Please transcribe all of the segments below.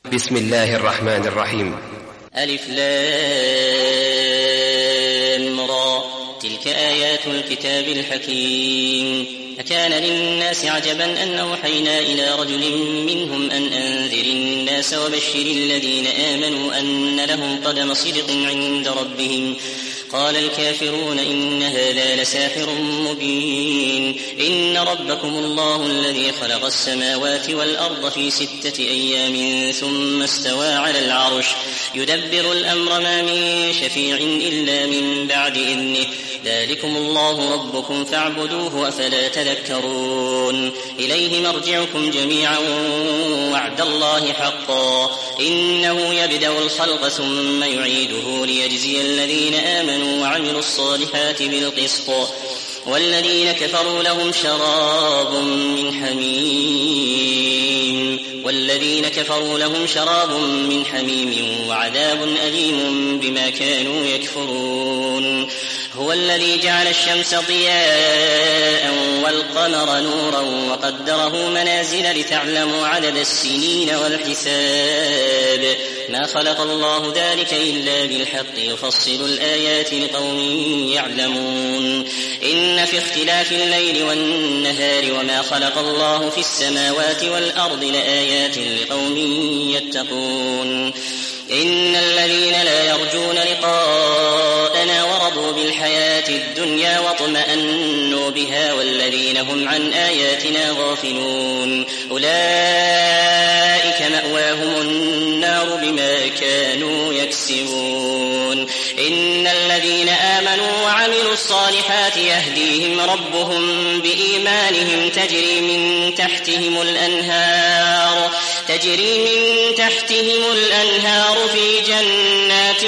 بسم الله الرحمن الرحيم. ألف لام را، تلك آيات الكتاب الحكيم. أكان للناس عجبا أن أوحينا إلى رجل منهم أن أنذر الناس وبشر الذين آمنوا أن لهم قدم صدق عند ربهم. قال الكافرون إن هذا لساحر مبين. إن ربكم الله الذي خلق السماوات والأرض في 6 أيام ثم استوى على العرش يدبر الأمر ما من شفيع إلا من بعد إذنه. ذلكم الله ربكم فاعبدوه أفلا تذكرون. إليه مرجعكم جميعا وعد الله حقا. إنه يبدأ الخلق ثم يعيده ليجزي الذين آمنوا وعملوا الصالحات بالقسط. والذين كفروا لهم شراب من حميم وعذاب أليم بما كانوا يكفرون. هو الذي جعل الشمس ضياء والقمر نورا وقدره منازل لتعلموا عدد السنين والحساب. ما خلق الله ذلك إلا بالحق يفصل الآيات لقوم يعلمون. إن في اختلاف الليل والنهار وما خلق الله في السماوات والأرض لآيات لقوم يتقون. إن الذين لا يرجون لقاءنا ورضوا بالحياة الدنيا واطمأنوا بها والذين هم عن آياتنا غافلون أولئك مأواهم النار بما كانوا يكسبون. إن الذين آمنوا وعملوا الصالحات يهديهم ربهم بإيمانهم تجري من تحتهم الأنهار في جنات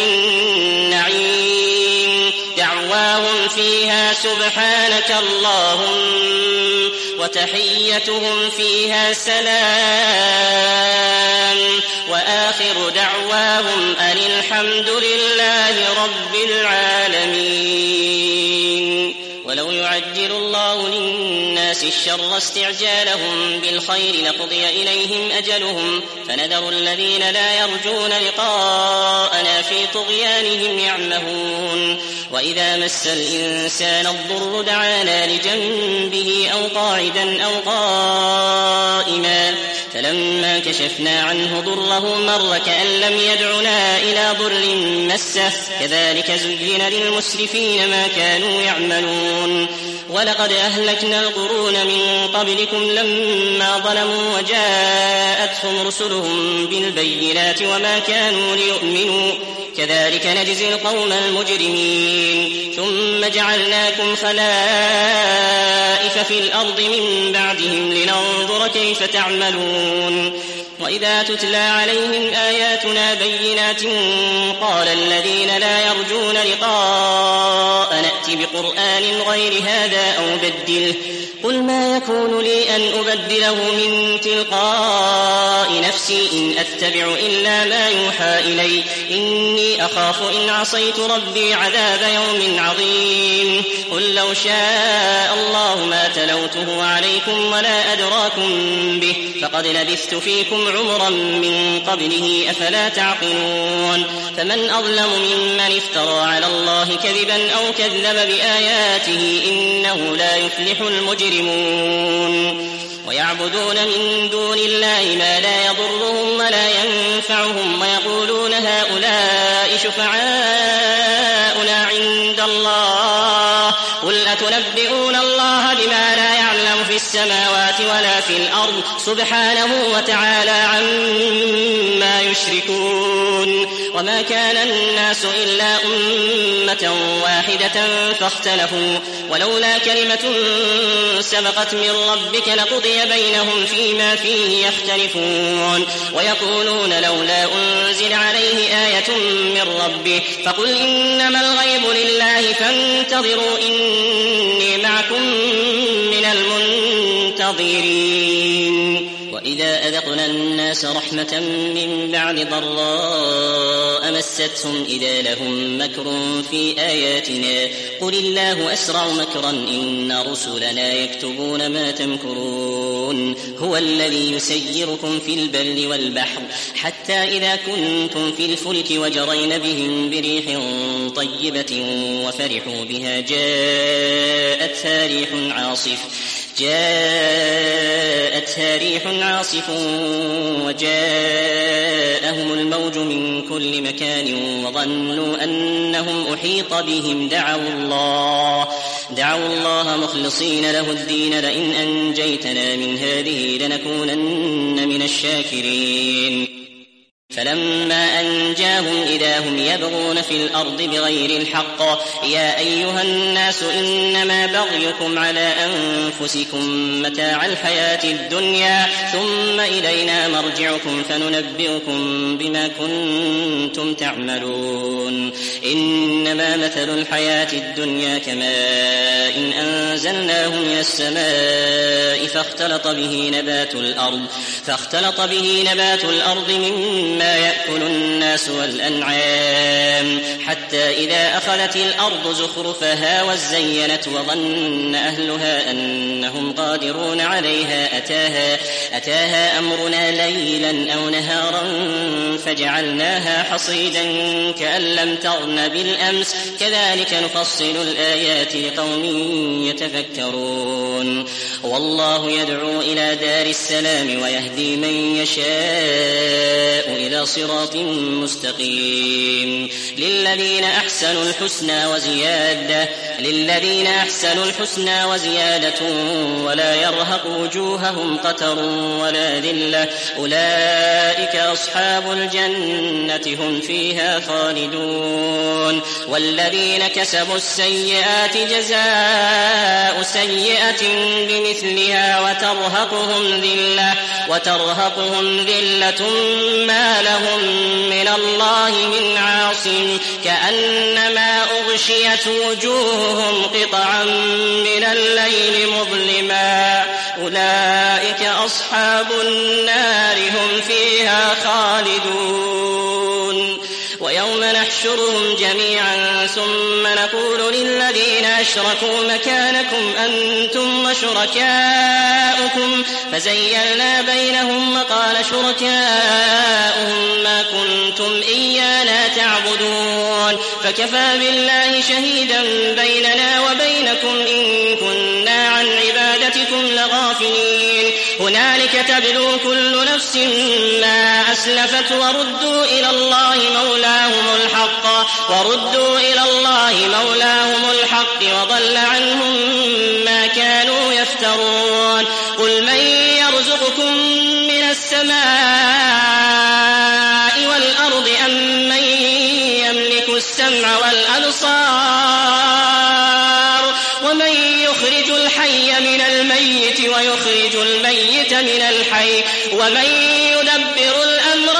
النعيم. دعواهم فيها سبحانك اللهم وتحيتهم فيها سلام وآخر دعواهم أن الحمد لله رب العالمين. ولو يعجل الله للناس الشر استعجالهم بالخير لقضي إليهم أجلهم فنذر الذين لا يرجون لقاءنا في طغيانهم يعمهون. وإذا مس الإنسان الضر دعانا لجنبه أو قاعدا أو قائما فلما كشفنا عنه ضره مر كأن لم يدعنا إلى ضر مسه. كذلك زين للمسرفين ما كانوا يعملون. ولقد أهلكنا القرون من قبلكم لما ظلموا وجاءتهم رسلهم بالبينات وما كانوا ليؤمنوا. كذلك نجزي القوم المجرمين. ثم جعلناكم خلائف في الأرض من بعدهم لننظر كيف تعملون. وإذا تتلى عليهم آياتنا بينات قال الذين لا يرجون لقاء نأت بقرآن غير هذا أو بدله. قل ما يكون لي أن أبدله من تلقاء نفسي إن أتبع إلا ما يوحى إلي إني أخاف إن عصيت ربي عذاب يوم عظيم. قل لو شاء الله ما تلوته عليكم ولا أدراكم به فقد لبثت فيكم عمرا من قبله أفلا تعقلون. فمن أظلم ممن افترى على الله كذبا أو كذب بآياته إنه لا يفلح المجرمون. ويعبدون من دون الله ما لا يضرهم ولا ينفعهم ويقولون هؤلاء شفعاؤنا عند الله. قل أتنبئون الله بما لا يعلم في السماوات ولا في الأرض سبحانه وتعالى عما يشركون. وما كان الناس إلا أمة واحدة فاختلفوا ولولا كلمة سبقت من ربك لقضي بينهم فيما فيه يختلفون. ويقولون لولا أنزل عليه آية من ربه فقل إنما الغيب لله فانتظروا إني معكم من المنتظرين. إذا أذقنا الناس رحمة من بعد ضراء مستهم إذا لهم مكر في آياتنا قل الله أسرع مكرا إن رسلنا يكتبون ما تمكرون هو الذي يسيركم في البر والبحر حتى إذا كنتم في الفلك وجرين بهم بريح طيبة وفرحوا بها جاءتها ريح عاصف وجاءهم الموج من كل مكان وظنوا أنهم أحيط بهم دعوا الله مخلصين له الدين لئن أنجيتنا من هذه لنكونن من الشاكرين فلما أنجاهم إذا هم يبغون في الأرض بغير الحق يا أيها الناس إنما بغيكم على أنفسكم متاع الحياة الدنيا ثم إلينا مرجعكم فننبئكم بما كنتم تعملون إنما مثل الحياة الدنيا كماء إن أنزلناه من السماء فاختلط به نبات الأرض مما يأكل الناس والأنعام حتى إذا أخذت الأرض زخرفها وزينت وظن أهلها أنهم قادرون عليها أتاها أمرنا ليلا أو نهارا فجعلناها حصيدا كأن لم تغن بالأمس كذلك نفصل الآيات لقوم يتفكرون والله يدعو إلى دار السلام ويهدي من يشاء إلى صراط مستقيم للذين أحسنوا الحسنى وزيادة ولا يرهق وجوههم قتر ولا ذلة أولئك أصحاب الجنة هم فيها خالدون والذين كسبوا السيئات جزاء سيئة بمثلها وترهقهم ذلة ما لهم من الله من عاصم كأنما أغشيت وجوههم قطعا من الليل مظلما أولئك أصحاب النار هم فيها خالدون ويوم نحشرهم جميعا ثم نقول للذين أشركوا مكانكم أنتم وشركاؤكم فزيّلنا بينهم وقال شركاؤهم ما كنتم إيانا تعبدون فكفى بالله شهيدا بيننا وبينكم إن كنا عن عبادتكم لغافلين هنالك تبلو كل نفس ما أسلفت وردوا إلى الله مولاهم الحق وضل عنهم ما كانوا يفترون قل من يرزقكم من السماء والأرض أم من يملك السمع والأبصار ومن يخرج الحي من الميت ويخرج الميت من الحي ومن يدبر الأمر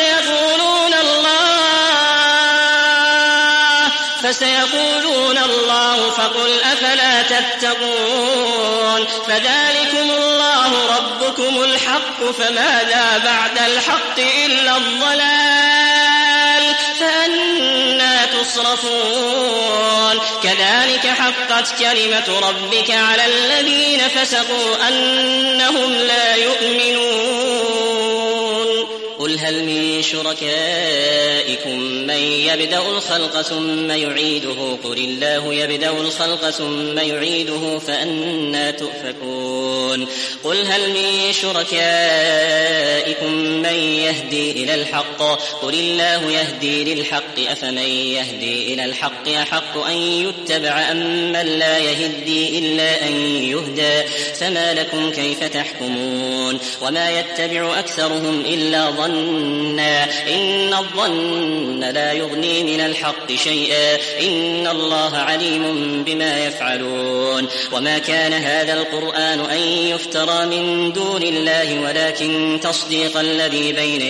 فسيقولون الله فقل أفلا تتقون فذلكم الله ربكم الحق فماذا بعد الحق إلا الضلال فأنى تصرفون كذلك حقت كلمة ربك على الذين فسقوا أنهم لا يؤمنون قل هل من شركائكم من يبدأ الخلق ثم يعيده قل الله يبدأ الخلق ثم يعيده فأنى تؤفكون قل هل من شركائكم من يهدي إلى الحق قل الله يهدي للحق أفمن يهدي إلى الحق أحق أن يتبع أم من لا يهدي إلا أن يهدى فما لكم كيف تحكمون وما يتبع أكثرهم إلا ظنا الظن لا يغني من الحق شيئا إن الله عليم بما يفعلون وما كان هذا القرآن أن يفترى من دون الله ولكن تصديق الذي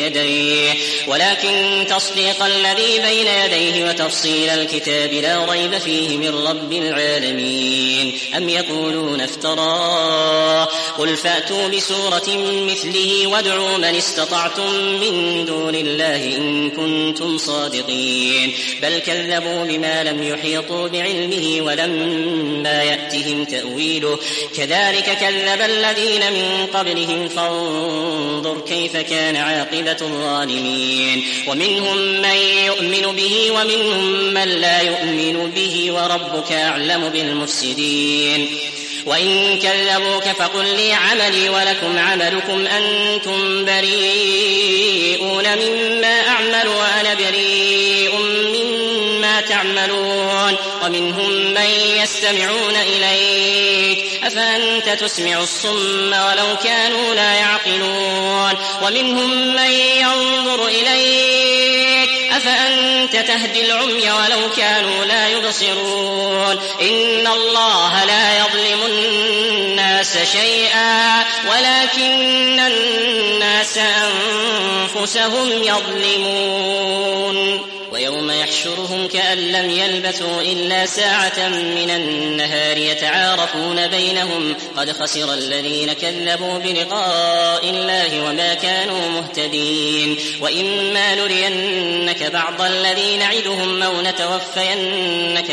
بين يديه وتفصيل الكتاب لا ريب فيه من رب العالمين أم يقولون افتراه قل فأتوا بسورة مثله وادعوا من استطعتم من دون الله إن كنتم صادقين بل كذبوا بما لم يحيطوا بعلمه ولما يأتهم تأويله كذلك كذب الذين من قبلهم فانظر كيف كان عاقبة الظالمين ومنهم من يؤمن به ومنهم من لا يؤمن به وربك أعلم بالمفسدين وإن كذبوك فقل لي عملي ولكم عملكم أنتم بريئون مما أعمل وأنا بريء مما تعملون ومنهم من يستمعون إليك أفأنت تسمع الصم ولو كانوا لا يعقلون ومنهم من ينظر إليك أفأنت تهدي العمي ولو كانوا لا يبصرون إن الله لا يظلم الناس شيئا ولكن الناس أنفسهم يظلمون ويوم يحشرهم كأن لم يلبثوا إلا ساعة من النهار يتعارفون بينهم قد خسر الذين كذبوا بلقاء الله وما كانوا مهتدين وإما نرينك بعض الذي نعدهم أو نتوفينك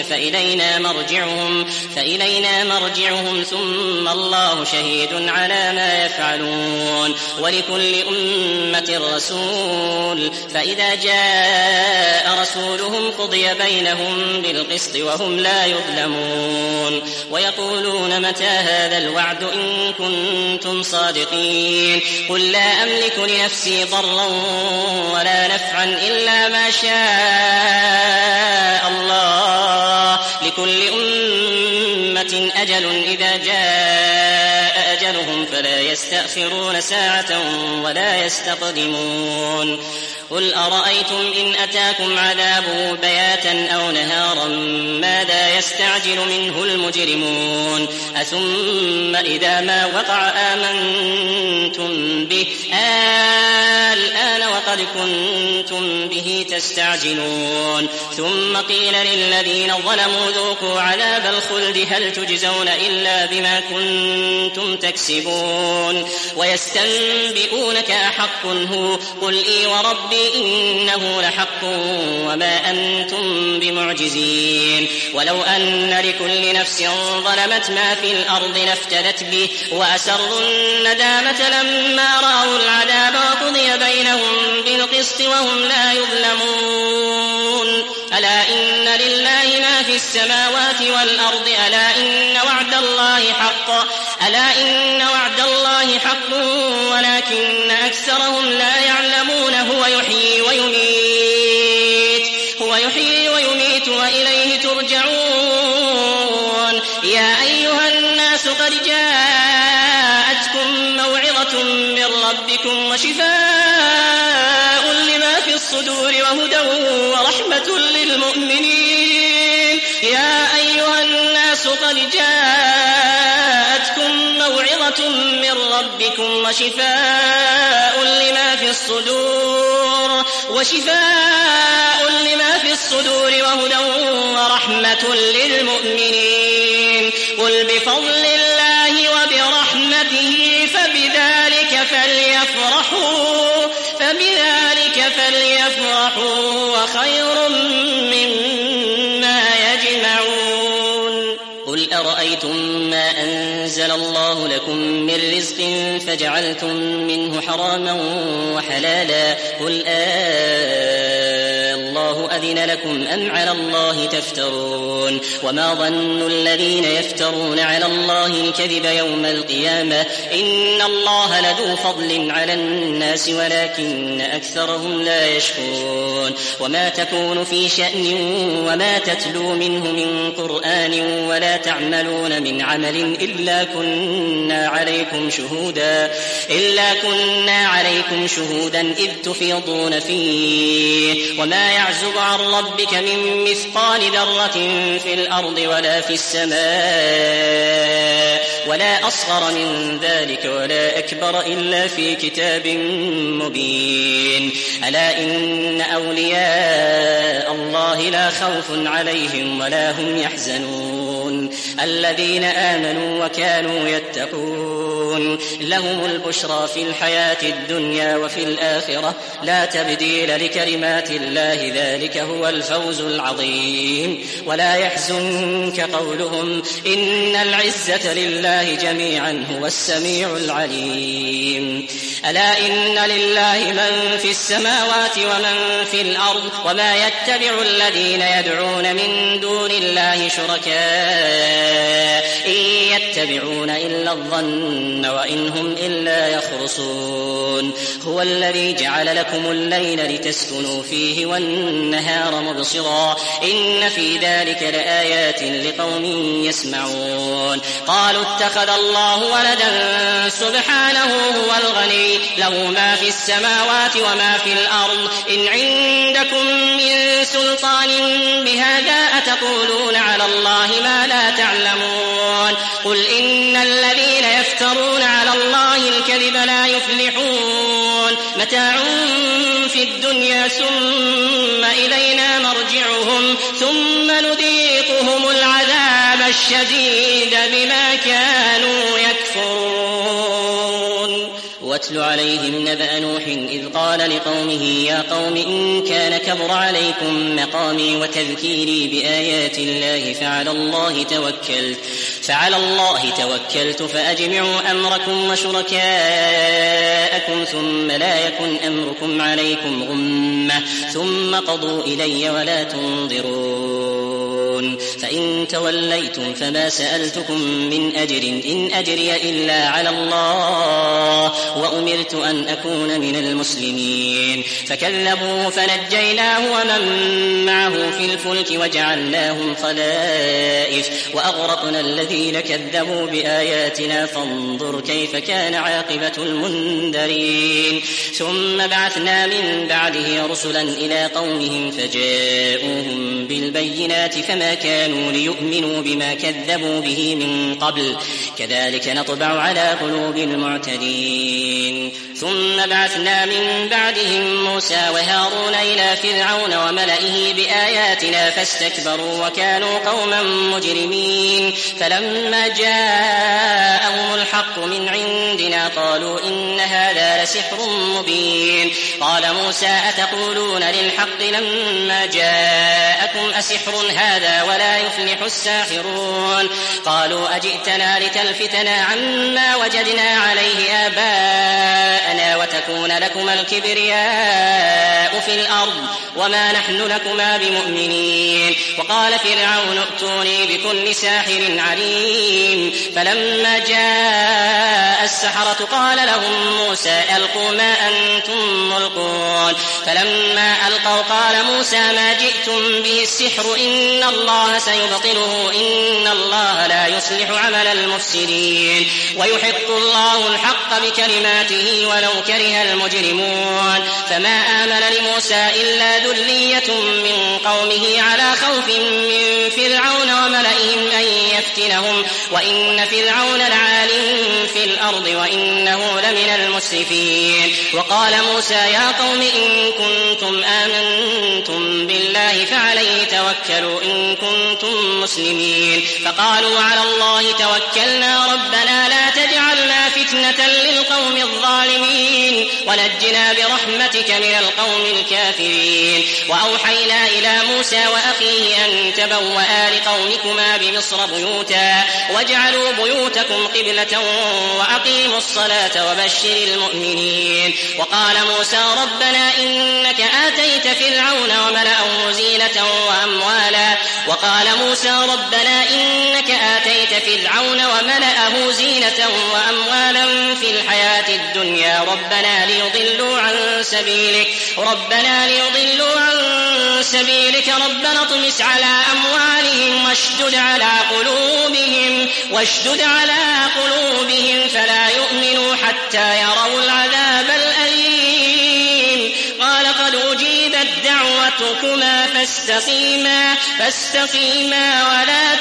فإلينا مرجعهم ثم الله شهيد على ما يفعلون ولكل أمة رسول فإذا جاء رسولهم قضي بينهم بالقسط وهم لا يظلمون ويقولون متى هذا الوعد إن كنتم صادقين قل لا أملك لنفسي ضرا ولا نفعا إلا ما شاء الله لكل أمة أجل إذا جاء أجلهم فلا يستأخرون ساعة ولا يستقدمون قل أرأيتم إن أتاكم عذابه بياتا أو نهارا ماذا يستعجل منه المجرمون أثم إذا ما وقع آمنتم به الآن وقد كنتم به تستعجلون ثم قيل للذين ظلموا ذوقوا عذاب الخلد هل تجزون إلا بما كنتم تكسبون ويستنبئونك أحق هو قل إي وربي إنه لحق وما أنتم بمعجزين ولو أن لكل نفس ظلمت ما في الأرض لافتدت به وأسروا الندامة لما رأوا العذاب وقضي بينهم بالقسط وهم لا يظلمون ألا إن لله ما في السماوات والأرض ألا إن وعد الله حق ولكن أكثرهم لا يعلمون هو يحيي ويميت وإليه ترجعون يا أيها الناس قد جاءتكم موعظة من ربكم وشفاء لما في الصدور وهدى ورحمة للمؤمنين يا أيها الناس قد جاءتكم موعظة من ربكم وشفاء لما في الصدور وهدى ورحمة للمؤمنين قل بفضل الله وبرحمته فبذلك فليفرحوا وخير مما يجمعون قل أرأيتم ما أنزل الله لكم من رزق فجعلتم منه حراما وحلالا قل الله أذن لكم أم على الله تفترون وما ظن الذين يفترون على الله الكذب يوم القيامة إن الله لذو فضل على الناس ولكن أكثرهم لا يشكرون وما تكون في شأن وما تتلو منه من قرآن ولا تعملون من عمل إلا كنا عليكم شهودا إذ تفيضون فيه وما يعزب عن ربك من مثقال ذرة في الأرض ولا في السماء ولا أصغر من ذلك ولا أكبر إلا في كتاب مبين ألا إن أولياء الله لا خوف عليهم ولا هم يحزنون الذين آمنوا وكانوا يتقون لهم البشرى في الحياة الدنيا وفي الآخرة لا تبديل لكلمات الله ذلك هو الفوز العظيم ولا يحزنك قولهم إن العزة لله جميعا هو السميع العليم ألا إن لله من في السماوات ومن في الأرض وما يتبع الذين يدعون من دون الله شركاء إن يتبعون إلا الظن وإن هم إلا يخرصون هو الذي جعل لكم الليل لتسكنوا فيه والنهار مبصرا إن في ذلك لآيات لقوم يسمعون قالوا اتخذ الله ولدا سبحانه هو الغني له ما في السماوات وما في الأرض إن عندكم من سلطان بهذا أتقولون على الله ما لا تعلمون قل إن الذين يفترون على الله الكذب لا يفلحون متاع في الدنيا ثم إلينا مرجعهم ثم نذيقهم العذاب الشديد بما كانوا يكفرون واتل عليهم نبأ نوح إذ قال لقومه يا قوم إن كان كبر عليكم مقامي وتذكيري بآيات الله فعلى الله توكلت فأجمعوا أمركم وشركاءكم ثم لا يكن أمركم عليكم غمة ثم قضوا إلي ولا تنظرون فإن توليتم فما سألتكم من أجر إن أجري إلا على الله وأمرت أن أكون من المسلمين فكذبوه فنجيناه ومن معه في الفلك وجعلناهم خلائف وأغرقنا الذين كذبوا بآياتنا فانظر كيف كان عاقبة المنذرين ثم بعثنا من بعده رسلا إلى قومهم فجاءوهم بالبينات فما كانوا ليؤمنوا بما كذبوا به من قبل كذلك نطبع على قلوب المعتدين ثم بعثنا من بعدهم موسى وهارون إلى فرعون وملئه بآياتنا فاستكبروا وكانوا قوما مجرمين فلما جاءهم الحق من عندنا قالوا إن هذا لسحر مبين قال موسى أتقولون للحق لما جاءكم أسحر هذا ولا يفلح الساحرون قالوا أجئتنا لتلفتنا عما وجدنا عليه آباءنا وتكون لكما الكبرياء في الأرض وما نحن لكما بمؤمنين وقال فرعون ائتوني بكل ساحر عليم فلما جاء السحرة قال لهم موسى ألقوا ما أنتم ملقون فلما ألقوا قال موسى ما جئتم به السحر إن الله سيبطله إن الله لا يصلح عمل المفسدين ويحق الله الحق بكلماته ولو كره المجرمون فما آمن لموسى إلا ذرية من قومه على خوف من فرعون وملئهم أن يفتنهم وإن فرعون لعال في الأرض وإنه لمن المسرفين وقال موسى يا قوم إن كنتم آمنتم بالله فعليه توكلوا إن كنتم مسلمين فقالوا على الله توكلنا ربنا لا تجعلنا فتنة للقوم الظالمين ونجنا برحمتك برحمتك من القوم الكافرين. وأوحينا إلى موسى وأخيه أن تبوأ لقومكما بمصر بيوتا واجعلوا بيوتكم قبلة وأقيموا الصلاة وبشر المؤمنين. وقال موسى ربنا إنك آتيت فرعون وملأه زينة وأموالا في الحياة الدنيا ربنا ليضلوا عن سبيلك ربنا اطمس على أموالهم واشدد على قلوبهم فلا يؤمنوا حتى يروا العذاب الأليم. قال قد أجيبت دعوتكما فاستقيما ولا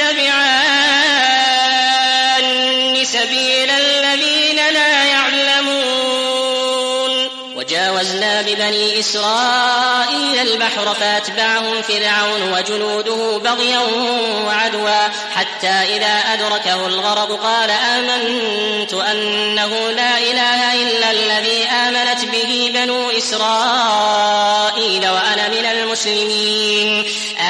تتبعان سبيل الذين لا يعلمون. وجاوزنا ببني إسرائيل البحر فأتبعهم فرعون وجنوده بغيا وعدوا حتى إذا أدركه الغرق قال آمنت أنه لا إله إلا الذي آمنت به بنو إسرائيل وأنا من المسلمين.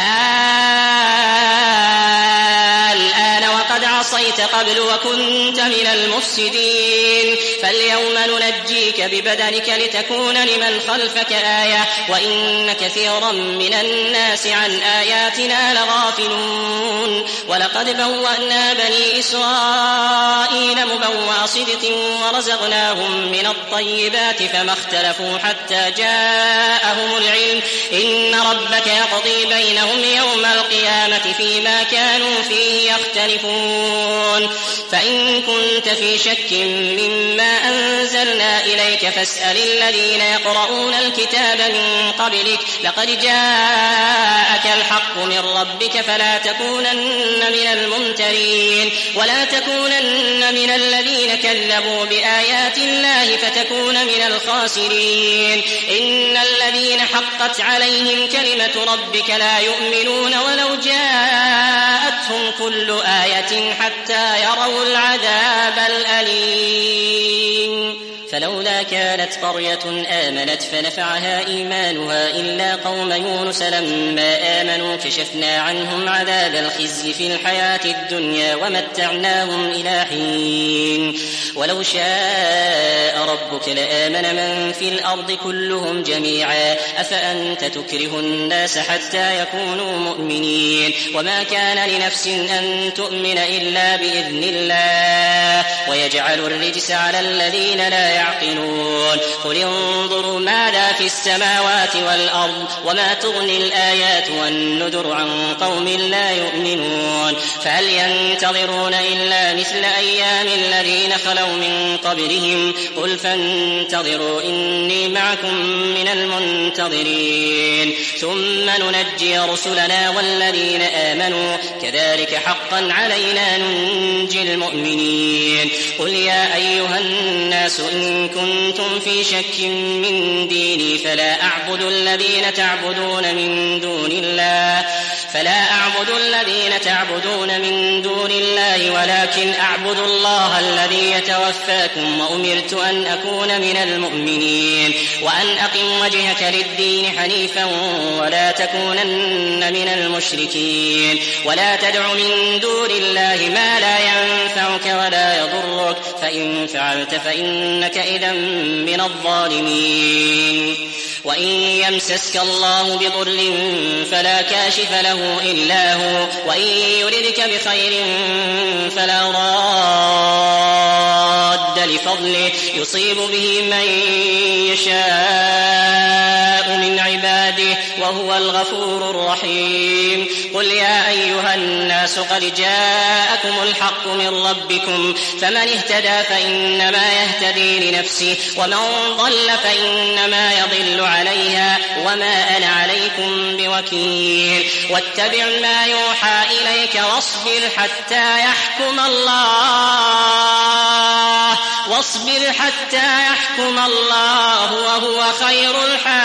الآن وقد عصيت قبل وكنت من المفسدين فاليوم ننجيك ببدنك لتكون لمن خلفك آية وإن كثيرا من الناس عن آياتنا لغافلون. ولقد بوأنا بني إسرائيل مبوأ صدق ورزقناهم من الطيبات فما اختلفوا حتى جاءهم العلم إن ربك يقضي بينهم يوم القيامة فيما كانوا فيه يختلفون. فإن كنت في شك مما أنزلنا إليك فاسأل الذين يقرؤون الكتاب من قبلك لقد جاءك الحق من ربك فلا تكونن من الممترين ولا تكونن من الذين كذبوا بآيات الله فتكون من الخاسرين. إن الذين حقت عليهم كلمة ربك لا يؤمنون ولو جاءتهم كل آية حتى يروا العذاب الأليم. فلولا كانت قرية آمنت فنفعها إيمانها إلا قوم يونس لما آمنوا كشفنا عنهم عذاب الخزي في الحياة الدنيا ومتعناهم إلى حين. ولو شاء ربك لآمن من في الأرض كلهم جميعا أفأنت تكره الناس حتى يكونوا مؤمنين وما كان لنفس أن تؤمن إلا بإذن الله ويجعل الرجس على الذين لا يعقلون. قل انظروا ماذا في السماوات والأرض وما تغني الآيات والنذر عن قوم لا يؤمنون. فهل ينتظرون إلا مثل أيام الذين خلوا من قبلهم قل فانتظروا إني معكم من المنتظرين ثم ننجي رسلنا والذين آمنوا كذلك حقا علينا ننجي المؤمنين. قل يا أيها الناس إن كنتم في شك من ديني فلا أعبد الذين تعبدون من دون الله ولكن أعبد الله الذي يتوفاكم وأمرت أن أكون من المؤمنين وأن أقم وجهك للدين حنيفا ولا تكونن من المشركين ولا تدع من دون الله ما لا ينفعك ولا يضرك فإن فعلت فإنك إذا من الظالمين. وإن يمسسك الله بضر فلا كاشف له إلا هو وإن يردك بخير فلا راد لفضله يصيب به من يشاء من عباده وهو الغفور الرحيم. قل يا أيها الناس قد جاءكم الحق من ربكم فمن اهتدى فإنما يهتدي لنفسه ومن ضل فإنما يضل عليها وما أنا عليكم بوكيل. واتبع ما يوحى إليك واصبر حتى يحكم الله وهو خير الحاكمين.